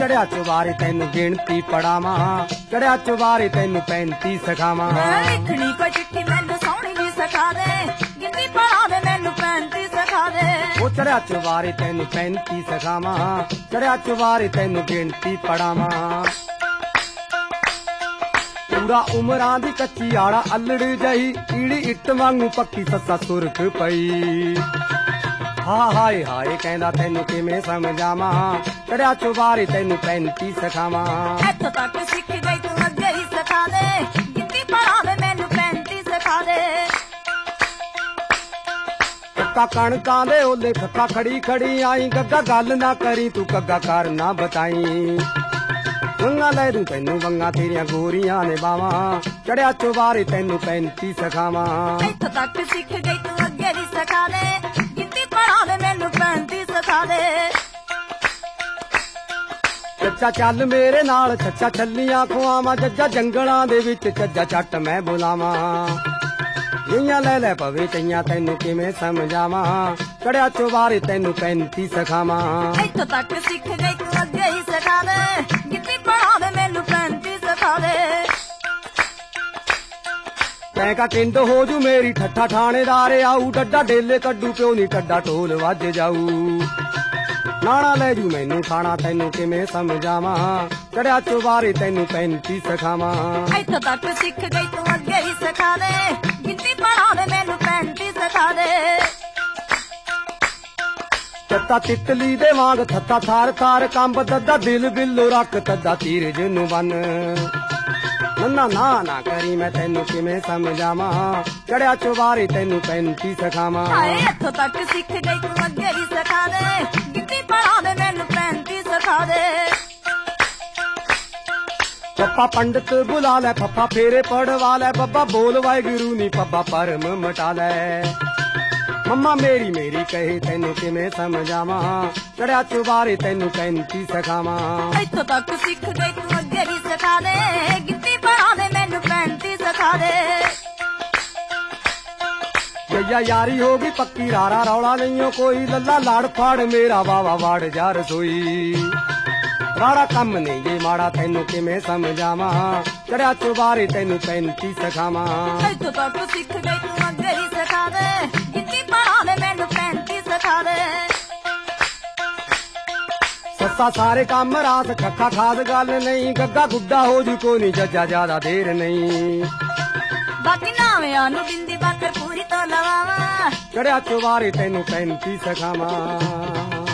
चढ़िया चुबारे तेनू गिणती पढ़ावा, चढ़िया चुबारे तेनू 35 सिखावा। लिखनी कोई चिट्ठी मैनू सोहनी जी सिखा दे, गिनती पढ़ा दे मैनू 35 सिखा दे। ओ चढ़िया चुबारे तेनू 35 सिखावा, चढ़िया चुबारे तेनू गिणती पढ़ावा। पूरा उमरां दी कच्ची आड़ा अल्लड़ जही, ईड़ी इट वांगू पक्की सस्सा सुरख पई। हाँ हाय हाय कहंदा तैनू किवें समझावां, चढ़िया चुबारे तैनू 35 सिखावां। इत्थों तक सिख गई तू अगे ही सिखा दे, गिनती पढ़ा दे मैनू 35 सिखा दे। कक्का कणकां दे ओले खक्का खड़ी खड़ी आई, गग्गा गल ना करी तू कग्गा कर ना बताई। वंगा ले दूं तैनू वंगा तेरियां गोरियां ने बावां, चढ़िया चुबारे तैनू 35 सिखावां। इत्थों तक सिख गई तू अगे ही सिखा दे, गिनती पढ़ा दे मैनू 35 सिखा दे। चच्चा चल मेरे नाल चच्चा छल्लियां खुआवां, जज्जा जंगलां दे विच चज्जा चट मैं बुलावां। इयां ले ले पवे चइयां तैनू किवें समझावां, चढ़िया चुबारे तैनू 35 सिखावां। इत्थों तक सिख गई तू अगे ही सिखा दे, गिनती पढ़ा दे मैनू 35 सिखा दे। तैं का किंद हो जू मेरी ठट्ठा थानेदार आऊ, डड्डा डेले कड्डू प्यो नी टड्डा ढोल वज जाऊ। नाना ले जू मैनू खाना तैनू किवें समझावां, चढ़िया चुबारे तैनू 35 सिखावां। इत्थों तक सिख गई तू अगे ही सिखा दे, गिनती पढ़ा दे मैनू 35 सिखा दे। तत्ता तितली दे वांग थत्ता थार थार कंब, दद्दा दिल बिल्लो रख तद्दा धीरज नू बन। नन्ना ना ना करी मैं तैनू किवें समझावां, चढ़िया चुबारे तैनू 35 सिखावां। इत्थों तक सिख गई तू अगे ही सिखा दे, गिनती पढ़ा दे मैनू 35 सिखा दे। पप्पा पंडित बुला ले पप्पा फेरे पढ़वा ले, बब्बा बोल वाहिगुरू नी पब्बा परम मटा ले। मम्मा मेरी मेरी कहे तैनू किवें समझावां, चढ़िया चुबारे तैनू 35 सिखावां। इत्थों तक सिख गई तू अगे ही सिखा दे, गिनती पढ़ा दे मैनू 35 सिखा दे। जैया यारी होगी पक्की रारा रौला नहीं हो कोई, लल्ला लाड़ फाड़ मेरा वावा वाड़ जा रसोई। राड़ा कम नहीं ये माड़ा तैनू किवें समझावां, चढ़िया चुबारे तैनू 35 सिखावां। इत्थों तक सिख गई तू अगे ही सिखा दे, गिनती पढ़ा दे मैनू 35 सिखा दे। सस्सा सारे काम रास खखा खाद गल नहीं, गग्गा गुड्डा हो जू को नी जज्जा ज्यादा देर नहीं। बाकी नावियां नू बिंदी बाकर पूरी तो लवावां, चढ़िया चुबारे तैनू 35 सिखावां।